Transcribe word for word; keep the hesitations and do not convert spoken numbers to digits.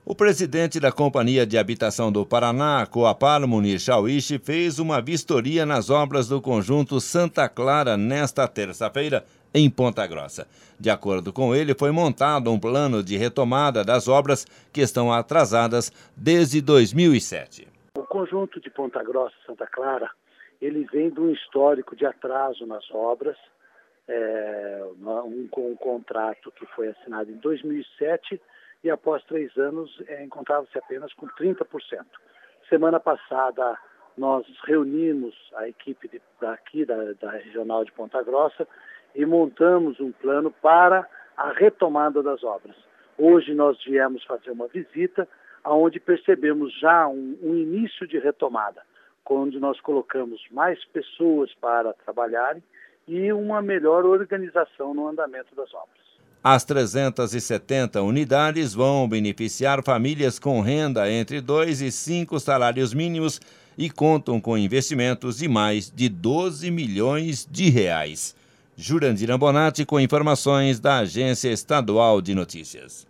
O presidente da Companhia de Habitação do Paraná, Coapar, Munir Chauíche, fez uma vistoria nas obras do conjunto Santa Clara nesta terça-feira, em Ponta Grossa. De acordo com ele, foi montado um plano de retomada das obras que estão atrasadas desde dois mil e sete. O conjunto de Ponta Grossa e Santa Clara, ele vem de um histórico de atraso nas obras, é, um, um contrato que foi assinado em dois mil e sete e após três anos é, encontrava-se apenas com trinta por cento. Semana passada nós reunimos a equipe de, daqui da, da Regional de Ponta Grossa e montamos um plano para a retomada das obras. Hoje nós viemos fazer uma visita onde percebemos já um, um início de retomada, onde nós colocamos mais pessoas para trabalharem e uma melhor organização no andamento das obras. As trezentas e setenta unidades vão beneficiar famílias com renda entre dois e cinco salários mínimos e contam com investimentos de mais de doze milhões de reais. Jurandir Ambonati com informações da Agência Estadual de Notícias.